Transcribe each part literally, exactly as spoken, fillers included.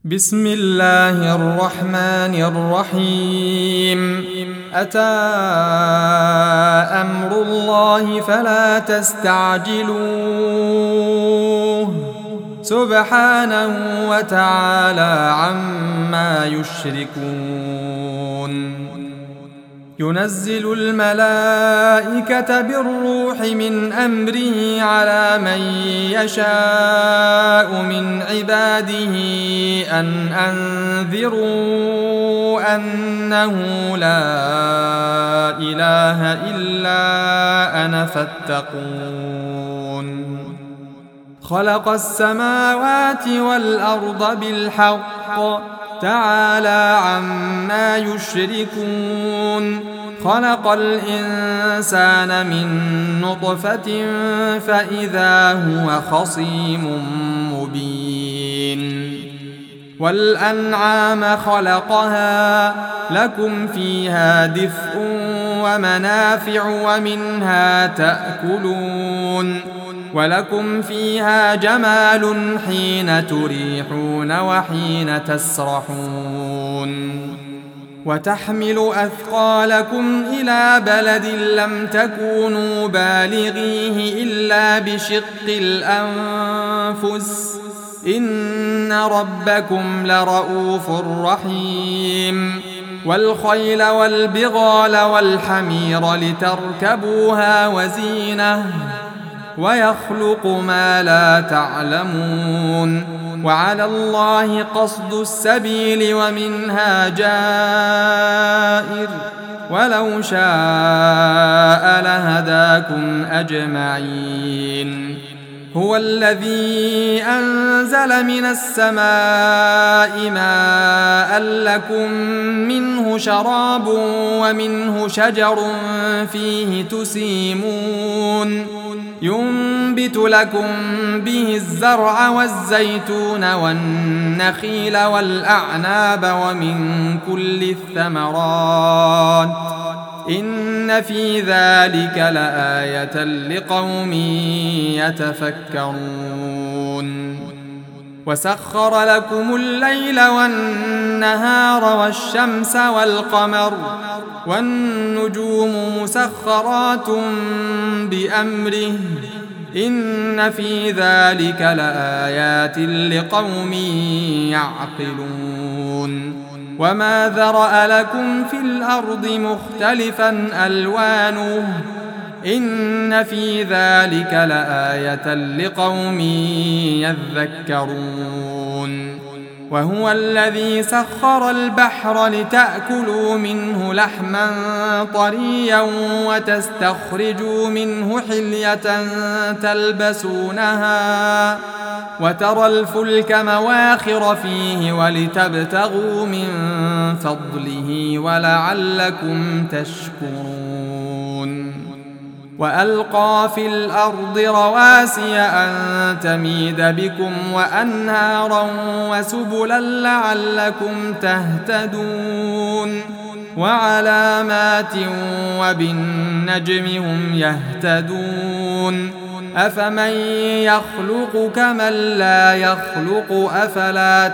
بسم الله الرحمن الرحيم أتى أمر الله فلا تستعجلوه سبحانه وتعالى عما يشركون ينزل الملائكة بالروح من أمره على من يشاء من عباده أن أنذروا أنه لا إله إلا أنا فاتقون خلق السماوات والأرض بالحق تعالى عما يشركون خلق الإنسان من نطفة فإذا هو خصيم مبين والأنعام خلقها لكم فيها دفء ومنافع ومنها تأكلون ولكم فيها جمال حين تريحون وحين تسرحون وتحمل أثقالكم إلى بلد لم تكونوا بالغيه إلا بشق الأنفس إن ربكم لرؤوف رحيم والخيل والبغال والحمير لتركبوها وزينة ويخلق ما لا تعلمون وعلى الله قصد السبيل ومنها جائر ولو شاء لهداكم أجمعين هو الذي أنزل من السماء ماء لكم منه شراب ومنه شجر فيه تسيمون ينبت لكم به الزرع والزيتون والنخيل والأعناب ومن كل الثمرات إن في ذلك لآية لقوم يتفكرون وسخر لكم الليل والنهار والشمس والقمر والنجوم مسخرات بأمره إن في ذلك لآيات لقوم يعقلون وما ذرأ لكم في الأرض مختلفا ألوانه إن في ذلك لآية لقوم يذكرون وهو الذي سخر البحر لتأكلوا منه لحما طريا وتستخرجوا منه حلية تلبسونها وترى الفلك مواخر فيه ولتبتغوا من فضله ولعلكم تشكرون وألقى في الأرض رواسي أن تميد بكم وأنهارا وسبلا لعلكم تهتدون وعلامات وبالنجم هم يهتدون أفمن يخلق كمن لا يخلق أفلا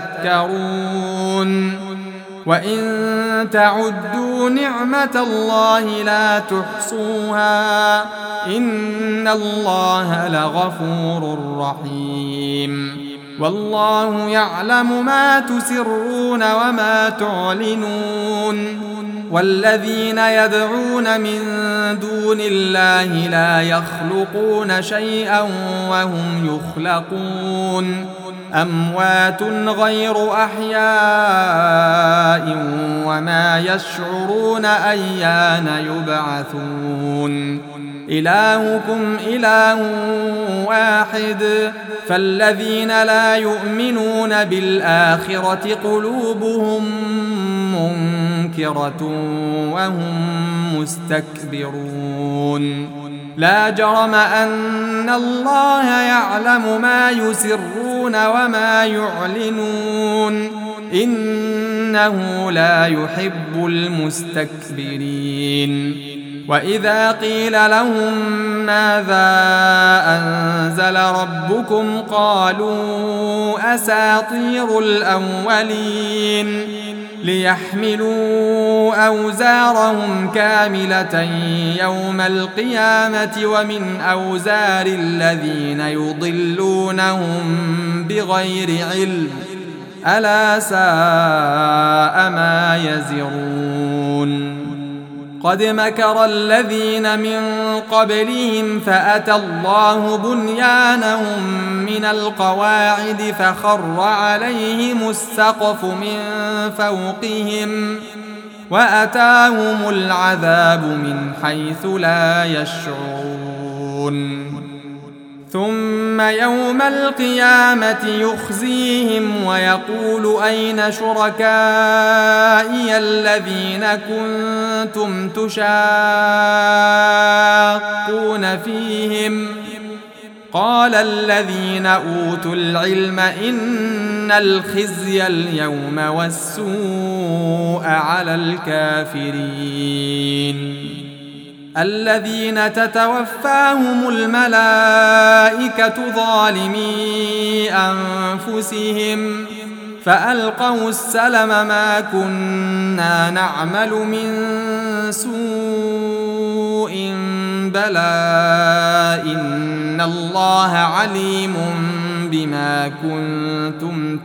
تذكرون وإن تعدوا نعمة الله لا تحصوها إن الله لغفور رحيم والله يعلم ما تسرون وما تعلنون والذين يدعون من دون الله لا يخلقون شيئا وهم يخلقون أموات غير أحياء وما يشعرون أيان يبعثون إلهكم إله واحد فالذين لا يؤمنون بالآخرة قلوبهم منكرة وهم مستكبرون لا جرم أن الله يعلم ما يسرون وما يعلنون إنه لا يحب المستكبرين وإذا قيل لهم ماذا أنزل ربكم قالوا أساطير الأولين ليحملوا أوزارهم كاملة يوم القيامة ومن أوزار الذين يضلونهم بغير علم ألا ساء ما يزرون قد مكر الذين من قبلهم فأتى الله بنيانهم من القواعد فخر عليهم السقف من فوقهم وأتاهم العذاب من حيث لا يشعرون ثم يوم القيامة يخزيهم ويقول أين شركائي الذين كنتم تشاقون فيهم قال الذين أوتوا العلم إن الخزي اليوم والسوء على الكافرين الذين تتوفاهم الملائكة ظالمي أنفسهم فألقوا السلم ما كنا نعمل من سوء بلى إن الله عليم بما كنتم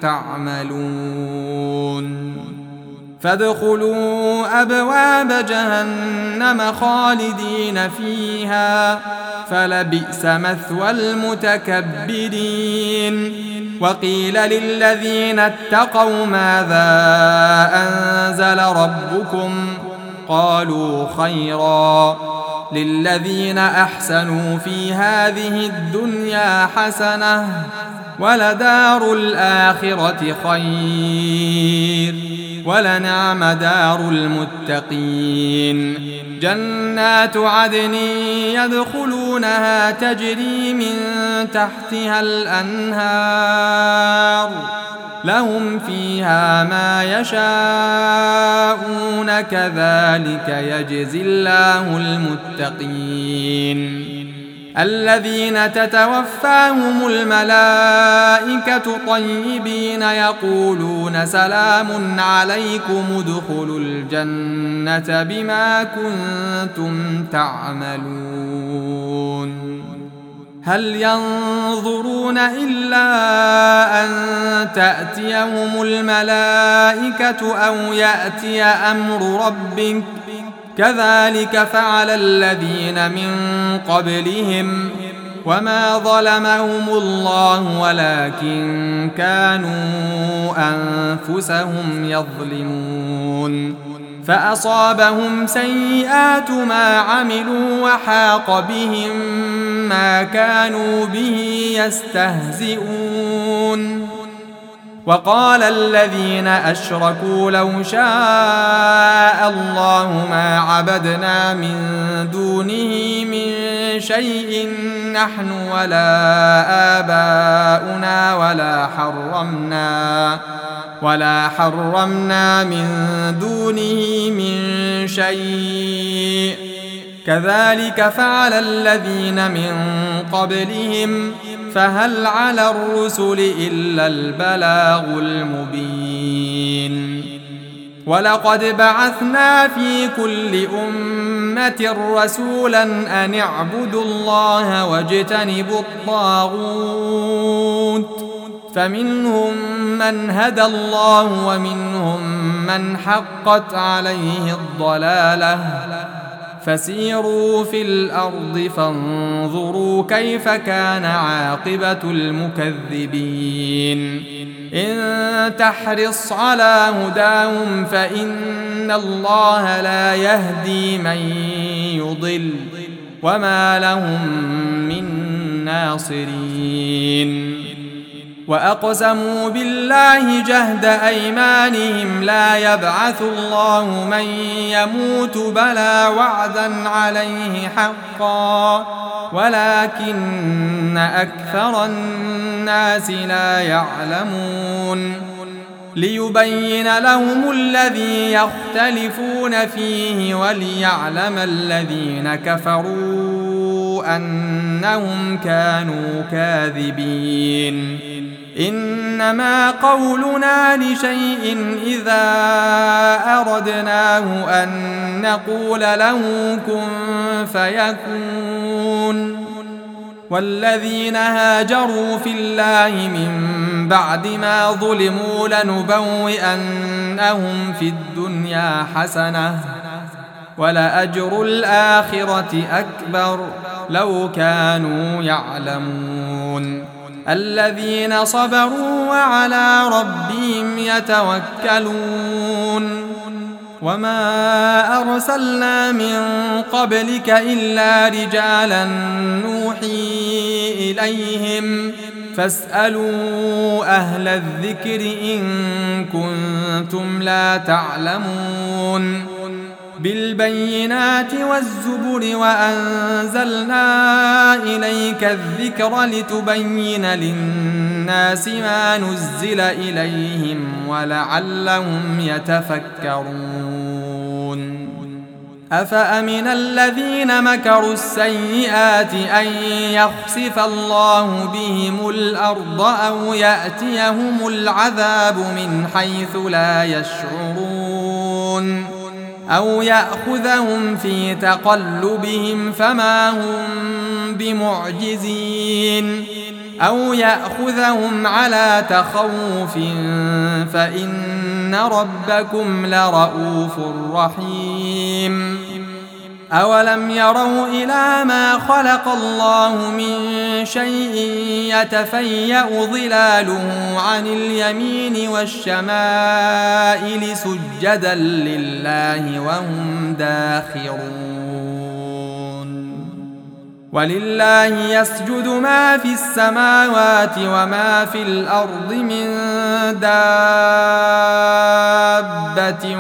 تعملون فادخلوا أبواب جهنم خالدين فيها فلبئس مثوى المتكبرين وقيل للذين اتقوا ماذا أنزل ربكم قالوا خيرا للذين أحسنوا في هذه الدنيا حسنة ولدار الآخرة خير ولنعم دار المتقين جنات عدن يدخلونها تجري من تحتها الأنهار لهم فيها ما يشاءون كذلك يجزي الله المتقين الذين تتوفاهم الملائكة طيبين يقولون سلام عليكم ادخلوا الجنة بما كنتم تعملون هل ينظرون إلا أن تأتيهم الملائكة أو يأتي أمر ربك كذلك فعل الذين من قبلهم وما ظلمهم الله ولكن كانوا أنفسهم يظلمون فأصابهم سيئات ما عملوا وحاق بهم ما كانوا به يستهزئون وقال الذين أشركوا لو شاء الله ما عبدنا من دونه من شيء نحن ولا آباؤنا ولا حرمنا ولا حرمنا من دونه من شيء كذلك فعل الذين من قبلهم فهل على الرسل إلا البلاغ المبين ولقد بعثنا في كل أمة رسولا أن اعبدوا الله واجتنبوا الطاغوت فمنهم من هدى الله ومنهم من حقت عليه الضلالة فسيروا في الأرض فانظروا كيف كان عاقبة المكذبين إن تحرص على هداهم فإن الله لا يهدي من يضل وما لهم من ناصرين وأقسموا بالله جهد أيمانهم لا يبعث الله من يموت بلى وعدا عليه حقا ولكن أكثر الناس لا يعلمون ليبين لهم الذي يختلفون فيه وليعلم الذين كفروا أنهم كانوا كاذبين إنما قولنا لشيء إذا أردناه أن نقول له كن فيكون والذين هاجروا في الله من بعد ما ظلموا لنبوئنهم في الدنيا حسنة ولأجر الآخرة أكبر لو كانوا يعلمون الذين صبروا وعلى ربهم يتوكلون وما أرسلنا من قبلك إلا رجالا نوحي إليهم فاسألوا أهل الذكر إن كنتم لا تعلمون بالبينات والزبر وأنزلنا إليك الذكر لتبين للناس ما نزل إليهم ولعلهم يتفكرون أفأمن الذين مكروا السيئات أن يخسف الله بهم الأرض أو يأتيهم العذاب من حيث لا يشعرون أو يأخذهم في تقلبهم فما هم بمعجزين أو يأخذهم على تخوف فإن ربكم لرؤوف رحيم أولم يروا إلى ما خلق الله من شيء يتفيأ ظلاله عن اليمين والشمائل سجدا لله وهم داخرون ولله يسجد ما في السماوات وما في الأرض من دابة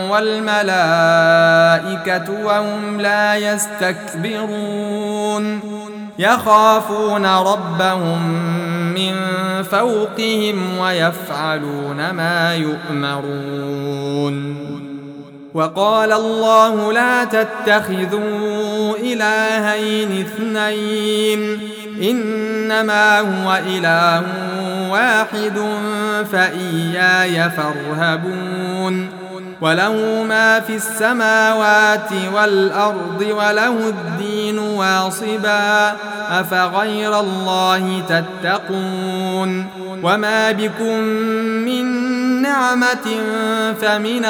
والملائكة وهم لا يستكبرون يخافون ربهم من فوقهم ويفعلون ما يؤمرون وقال الله لا تتخذوا إلهين اثنين إنما هو إله واحد فإياي فارهبون وله ما في السماوات والأرض وله الدين واصبا أفغير الله تتقون وما بكم من نعمة فمن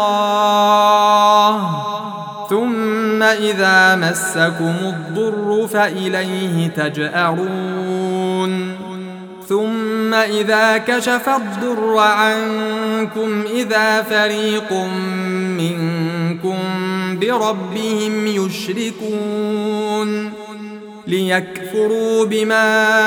الله ثم إذا مسكم الضر فإليه تجأرون ثم إذا كشف الضر عنكم إذا فريق منكم بربهم يشركون ليكفروا بما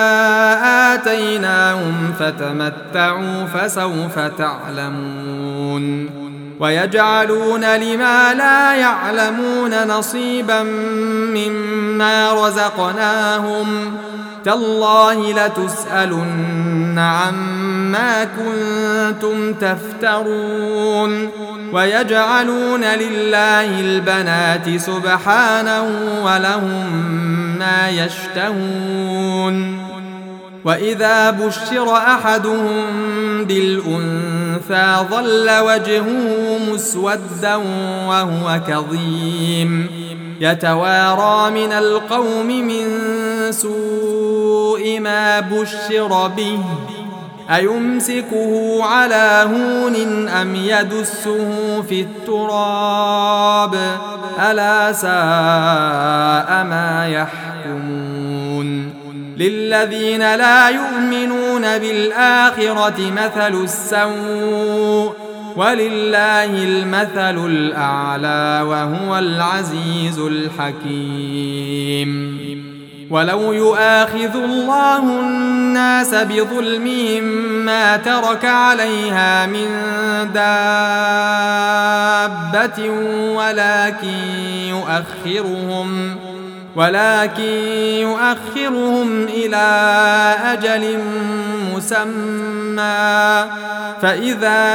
آتيناهم فتمتعوا فسوف تعلمون ويجعلون لما لا يعلمون نصيبا مما رزقناهم تالله لتسألن عما كنتم تفترون ويجعلون لله البنات سبحانه ولهم ما يشتهون وإذا بشر أحدهم بالأنثى ظل وجهه مسودا وهو كظيم يتوارى من القوم من سوء ما بشر به أيمسكه على هون أم يدسه في التراب ألا ساء ما يحكمون للذين لا يؤمنون بالآخرة مثل السوء ولله المثل الأعلى وهو العزيز الحكيم ولو يؤاخذ الله الناس بظلمهم ما ترك عليها من دابة ولكن يؤخرهم ولكن يؤخرهم إلى أجل مسمى فإذا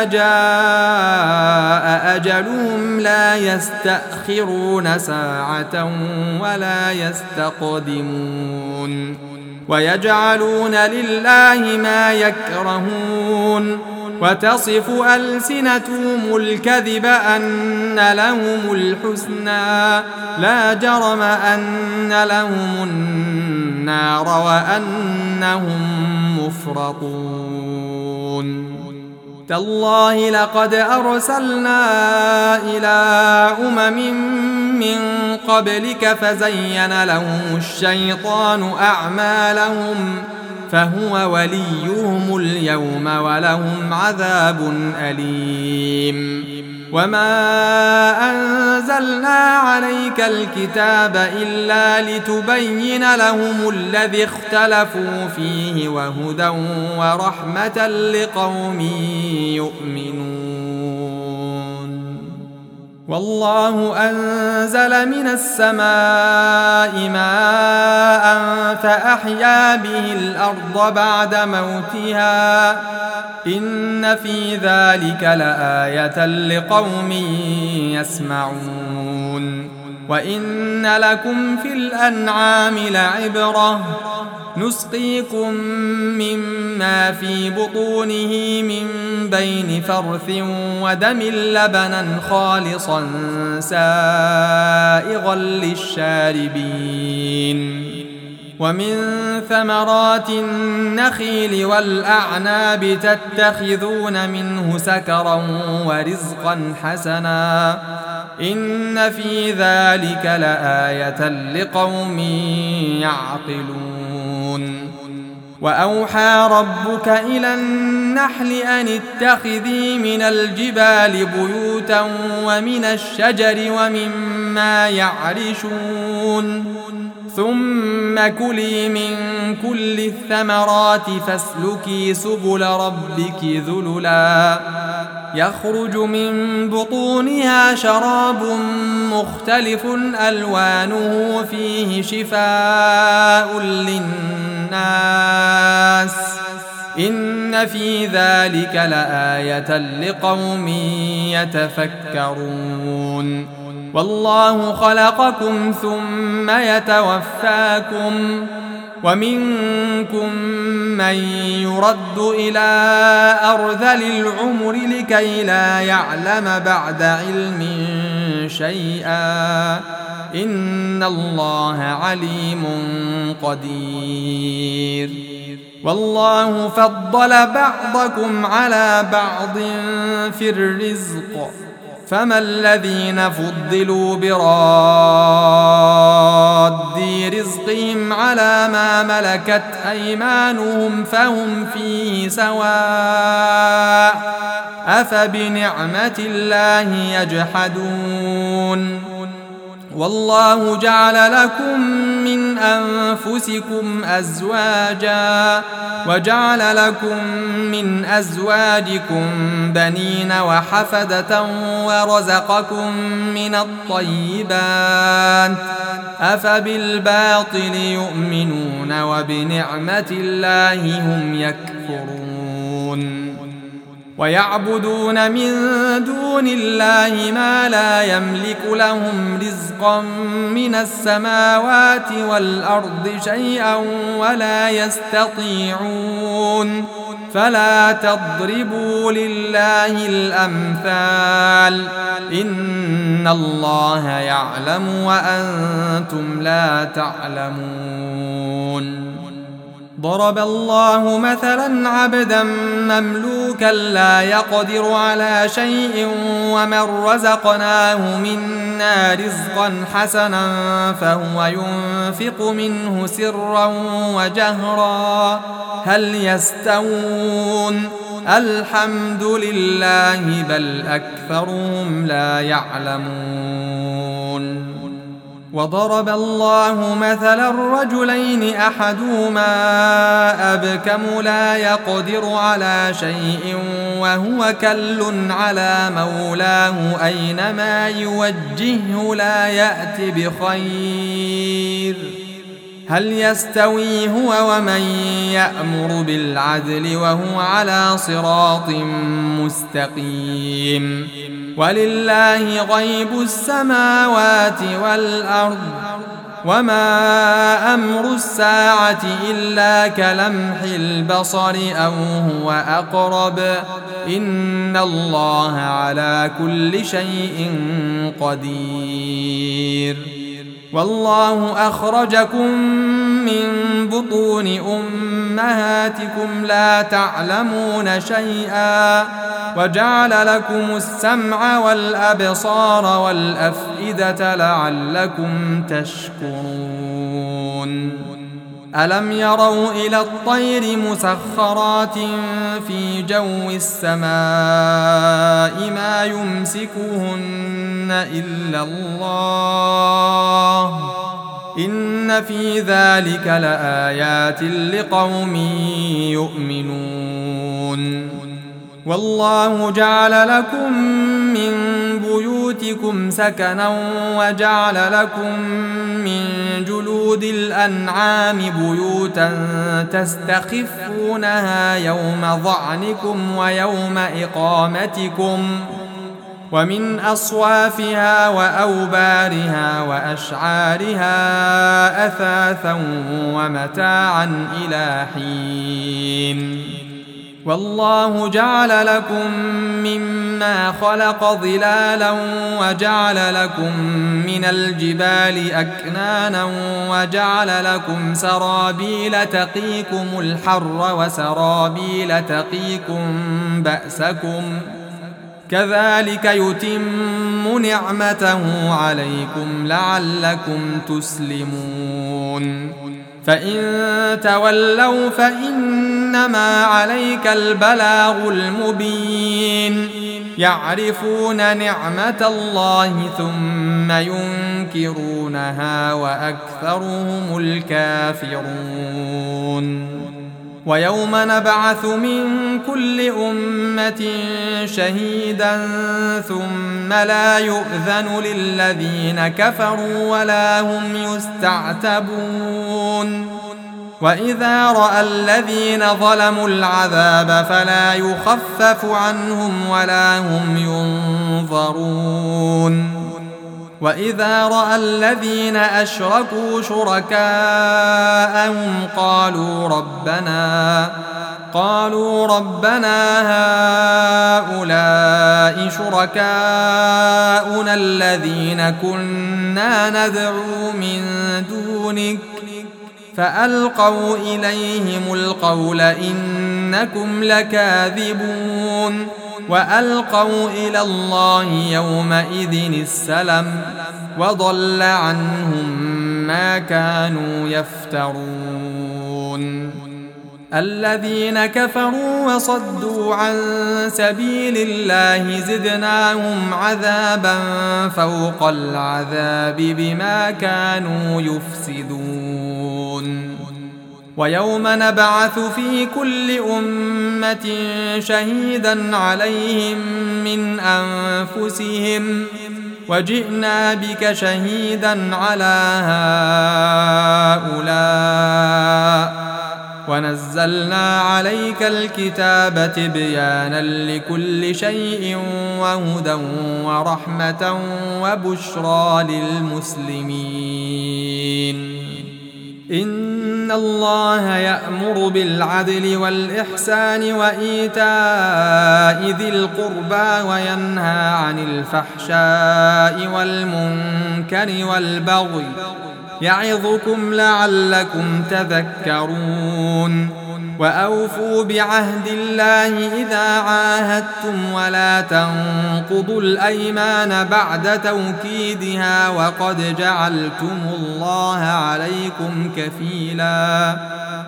جاء أجلهم لا يستأخرون ساعة ولا يستقدمون ويجعلون لله ما يكرهون وتصف ألسنتهم الكذب أن لهم الحسنى لا جرم أن لهم النار وأنهم مفرطون تالله لقد أرسلنا إلى أمم من قبلك فزين لهم الشيطان أعمالهم فهو وليهم اليوم ولهم عذاب أليم وما أنزلنا عليك الكتاب إلا لتبين لهم الذي اختلفوا فيه وهدى ورحمة لقوم يؤمنون والله أنزل من السماء ماء فأحيا به الأرض بعد موتها إن في ذلك لآية لقوم يسمعون وإن لكم في الأنعام لعبرة نسقيكم مما في بطونه من بين فرث ودم لبنا خالصا سائغا للشاربين ومن ثمرات النخيل والأعناب تتخذون منه سكرا ورزقا حسنا إن في ذلك لآية لقوم يعقلون وأوحى ربك إلى النحل أن اتخذي من الجبال بيوتا ومن الشجر ومما يعرشون ثم كلي من كل الثمرات فاسلكي سبل ربك ذللا يخرج من بطونها شراب مختلف ألوانه فيه شفاء للناس إن في ذلك لآية لقوم يتفكرون والله خلقكم ثم يتوفاكم ومنكم من يرد إلى أرذل العمر لكي لا يعلم بعد علم شيئا إن الله عليم قدير والله فضل بعضكم على بعض في الرزق فما الذين فضلوا براد رزقهم على ما ملكت أيمانهم فهم فيه سواء أفبنعمة الله يجحدون والله جعل لكم من أنفسكم أزواجا وجعل لكم من أزواجكم بنين وحفدة ورزقكم من الطيبات أفبالباطل يؤمنون وبنعمة الله هم يكفرون ويعبدون من دون الله ما لا يملك لهم رزقا من السماوات والأرض شيئا ولا يستطيعون فلا تضربوا لله الأمثال إن الله يعلم وأنتم لا تعلمون ضرب الله مثلا عبدا مملوكا لا يقدر على شيء ومن رزقناه منا رزقا حسنا فهو ينفق منه سرا وجهرا هل يستوون الحمد لله بل أكثرهم لا يعلمون وضرب الله مثلا الرجلين أحدهما أبكم لا يقدر على شيء وهو كل على مولاه أينما يوجهه لا يأت بخير هل يستوي هو ومن يأمر بالعدل وهو على صراط مستقيم ولله غيب السماوات والأرض وما أمر الساعة إلا كلمح البصر أو هو أقرب إن الله على كل شيء قدير والله أخرجكم من بطون أمهاتكم لا تعلمون شيئا وجعل لكم السمع والأبصار والأفئدة لعلكم تشكرون ألم يروا إلى الطير مسخرات في جو السماء ما يمسكهن إلا الله إن في ذلك لآيات لقوم يؤمنون والله جعل لكم من بيوتكم سكنا وجعل لكم من جلود الأنعام بيوتا تستخفونها يوم ظعنكم ويوم إقامتكم ومن أصوافها وأوبارها وأشعارها أثاثا ومتاعا إلى حين والله جعل لكم مما خلق ظلالا وجعل لكم من الجبال أكنانا وجعل لكم سرابيل تقيكم الحر وسرابيل تقيكم بأسكم كذلك يتم نعمته عليكم لعلكم تسلمون فإن تولوا فإنما عليك البلاغ المبين يعرفون نعمة الله ثم ينكرونها وأكثرهم الكافرون ويوم نبعث من كل أمة شهيدا ثم لا يؤذن للذين كفروا ولا هم يستعتبون وإذا رأى الذين ظلموا العذاب فلا يخفف عنهم ولا هم ينظرون وإذا رأى الذين أشركوا شركاءهم قالوا ربنا قالوا ربنا هؤلاء شركاؤنا الذين كنا ندعو من دونك فألقوا إليهم القول إنكم لكاذبون وألقوا إلى الله يومئذ السلم وضل عنهم ما كانوا يفترون الذين كفروا وصدوا عن سبيل الله زدناهم عذابا فوق العذاب بما كانوا يفسدون ويوم نبعث في كل أمة شهيدا عليهم من أنفسهم وجئنا بك شهيدا على هؤلاء ونزلنا عليك الكتاب تبيانا لكل شيء وهدى ورحمة وبشرى للمسلمين إن الله يأمر بالعدل والإحسان وإيتاء ذي القربى وينهى عن الفحشاء والمنكر والبغي يعظكم لعلكم تذكرون وأوفوا بعهد الله إذا عاهدتم ولا تنقضوا الأيمان بعد توكيدها وقد جعلتم الله عليكم كفيلا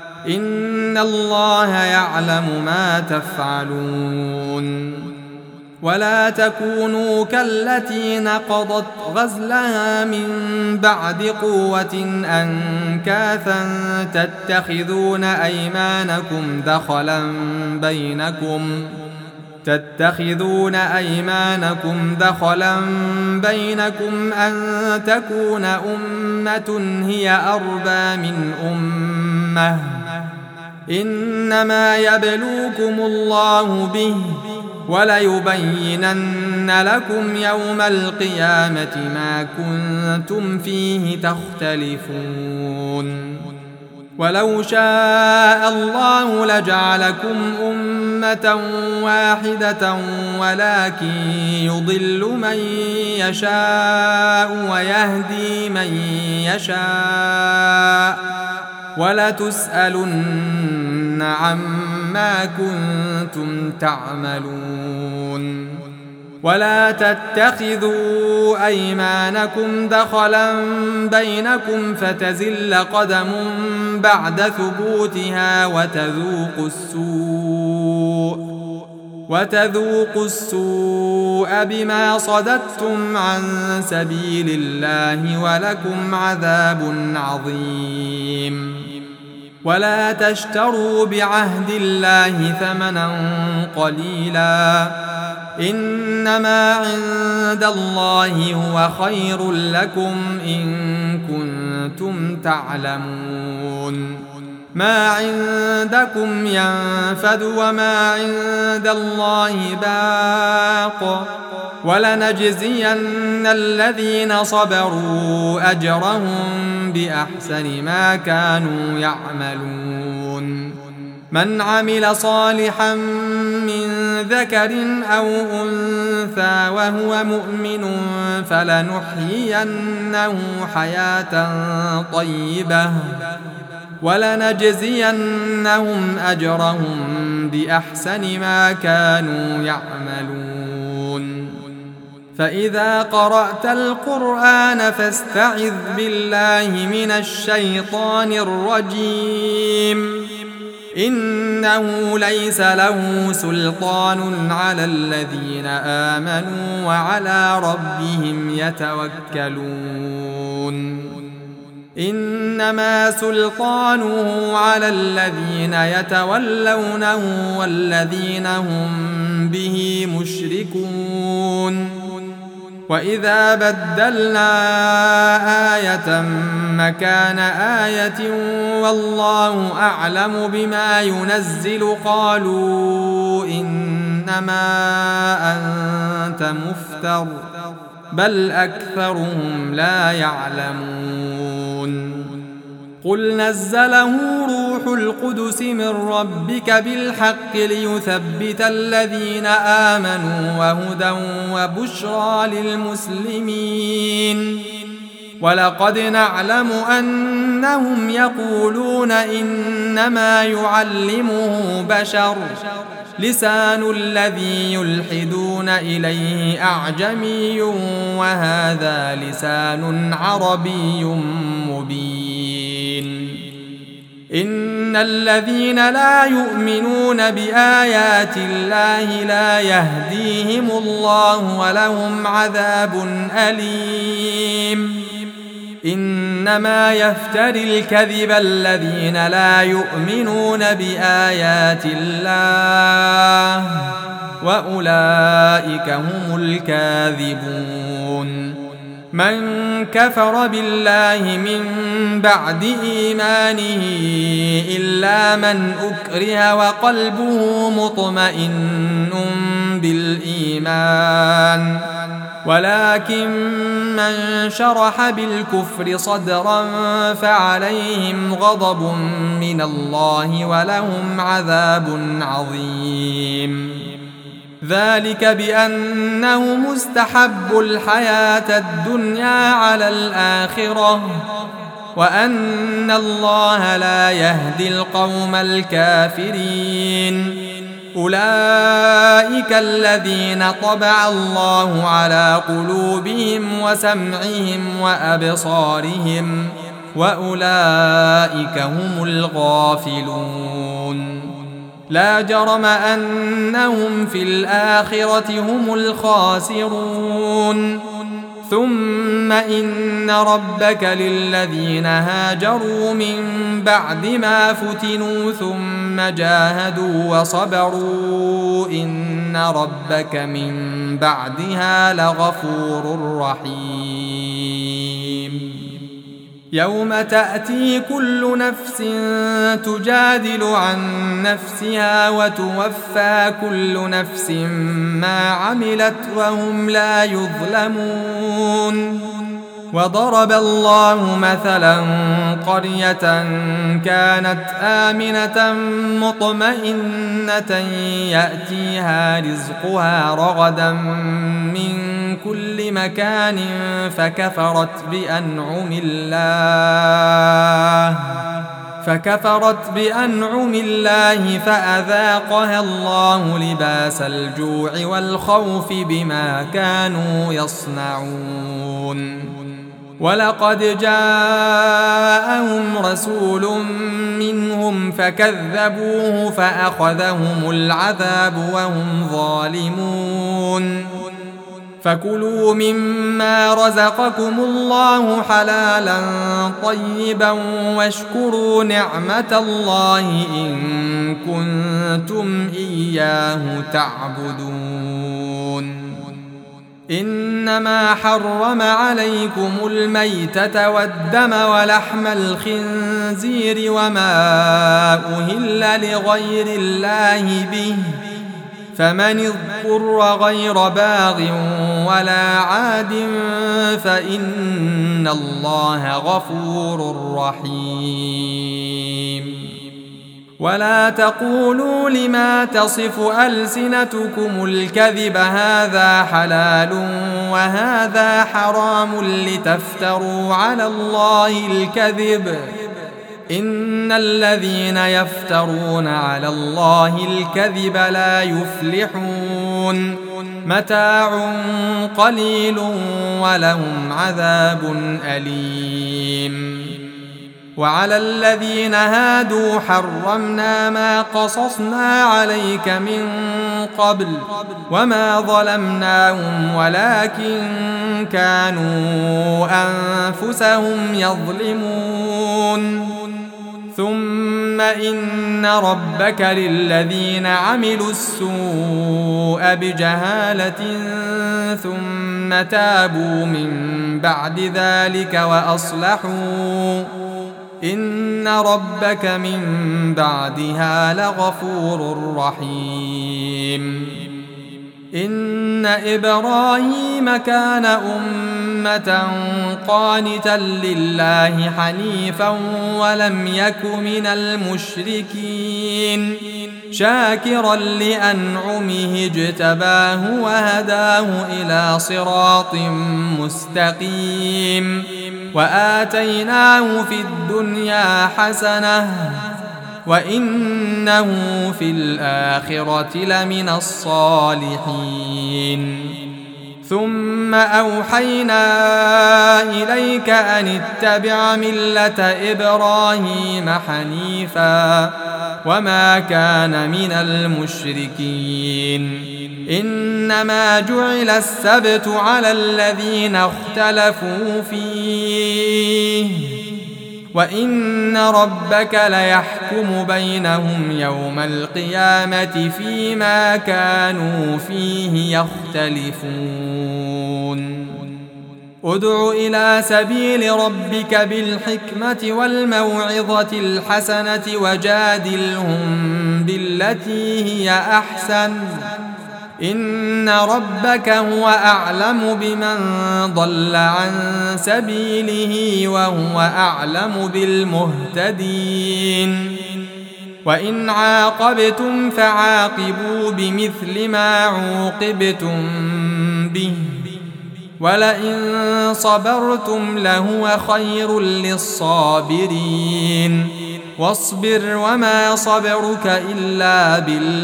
إن الله يعلم ما تفعلون ولا تكونوا كالتي نقضت غزلها من بعد قوة أنكاثا تتخذون أيمانكم دخلا بينكم تتخذون أيمانكم دخلا بينكم أن تكون أمة هي أربى من أمة إنما يبلوكم الله به وليبينن لكم يوم القيامة ما كنتم فيه تختلفون ولو شاء الله لجعلكم أمة واحدة ولكن يضل من يشاء ويهدي من يشاء ولتسألن عما كنتم تعملون ولا تتخذوا أيمانكم دخلا بينكم فتزل قدم بعد ثبوتها وتذوقوا السوء وتذوقوا السوء بما صددتم عن سبيل الله ولكم عذاب عظيم ولا تشتروا بعهد الله ثمنا قليلا إنما عند الله هو خير لكم إن كنتم تعلمون ما عندكم ينفد وما عند الله باق ولنجزين الذين صبروا أجرهم بأحسن ما كانوا يعملون من عمل صالحا من ذكر أو أنثى وهو مؤمن فلنحيينه حياة طيبة ولنجزينهم أجرهم بأحسن ما كانوا يعملون فإذا قرأت القرآن فاستعذ بالله من الشيطان الرجيم إنه ليس له سلطان على الذين آمنوا وعلى ربهم يتوكلون إنما سلطانه على الذين يتولونه والذين هم به مشركون وإذا بدلنا آية مكان آية والله أعلم بما ينزل قالوا إنما أنت مفتر بل أكثرهم لا يعلمون قل نزله روح القدس من ربك بالحق ليثبت الذين آمنوا وهدى وبشرى للمسلمين ولقد نعلم أنهم يقولون إنما يعلمه بشر لسان الذي يلحدون إليه أعجمي وهذا لسان عربي مبين إن الذين لا يؤمنون بآيات الله لا يهديهم الله ولهم عذاب أليم إنما يفتري الكذب الذين لا يؤمنون بآيات الله وأولئك هم الكاذبون من كفر بالله من بعد إيمانه إلا من أكره وقلبه مطمئن بالإيمان ولكن من شرح بالكفر صدرا فعليهم غضب من الله ولهم عذاب عظيم ذلك بأنهم استحبوا الحياة الدنيا على الآخرة وأن الله لا يهدي القوم الكافرين أولئك الذين طبع الله على قلوبهم وسمعهم وأبصارهم وأولئك هم الغافلون لا جرم أنهم في الآخرة هم الخاسرون ثم إن ربك للذين هاجروا من بعد ما فتنوا ثم جاهدوا وصبروا إن ربك من بعدها لغفور رحيم يوم تأتي كل نفس تجادل عن نفسها وتوفى كل نفس ما عملت وهم لا يظلمون وضرب الله مثلا قرية كانت آمنة مطمئنة يأتيها رزقها رغدا من كل مكان فكفرت بأنعم الله فكفرت بأنعم الله فأذاقها الله لباس الجوع والخوف بما كانوا يصنعون ولقد جاءهم رسول منهم فكذبوه فأخذهم العذاب وهم ظالمون فكلوا مما رزقكم الله حلالا طيبا واشكروا نعمة الله إن كنتم إياه تعبدون إنما حرم عليكم الميتة والدم ولحم الخنزير وما أهل لغير الله به فمن اضطر غير باغ ولا عاد فإن الله غفور رحيم ولا تقولوا لما تصف ألسنتكم الكذب هذا حلال وهذا حرام لتفتروا على الله الكذب إن الذين يفترون على الله الكذب لا يفلحون متاع قليل ولهم عذاب أليم وعلى الذين هادوا حرمنا ما قصصنا عليك من قبل وما ظلمناهم ولكن كانوا أنفسهم يظلمون ثم إن ربك للذين عملوا السوء بجهالة ثم تابوا من بعد ذلك وأصلحوا إن ربك من بعدها لغفور رحيم إن إبراهيم كان أمة قانتا لله حنيفا ولم يك من المشركين شاكرا لأنعمه اجتباه وهداه إلى صراط مستقيم وآتيناه في الدنيا حسنة وإنه في الآخرة لمن الصالحين ثم أوحينا إليك أن اتبع ملة إبراهيم حنيفا وما كان من المشركين إنما جعل السبت على الذين اختلفوا فيه وإن ربك ليحكم بينهم يوم القيامة فيما كانوا فيه يختلفون ادع إلى سبيل ربك بالحكمة والموعظة الحسنة وجادلهم بالتي هي أحسن إن ربك هو أعلم بمن ضل عن سبيله وهو أعلم بالمهتدين وإن عاقبتم فعاقبوا بمثل ما عوقبتم به ولئن صبرتم لهو خير للصابرين واصبر وما صبرك إلا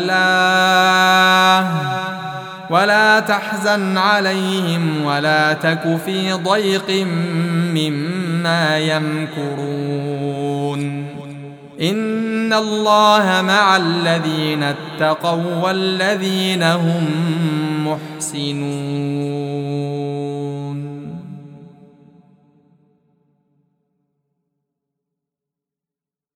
بالله ولا تحزن عليهم ولا تك في ضيق مما يمكرون إن الله مع الذين اتقوا والذين هم محسنون.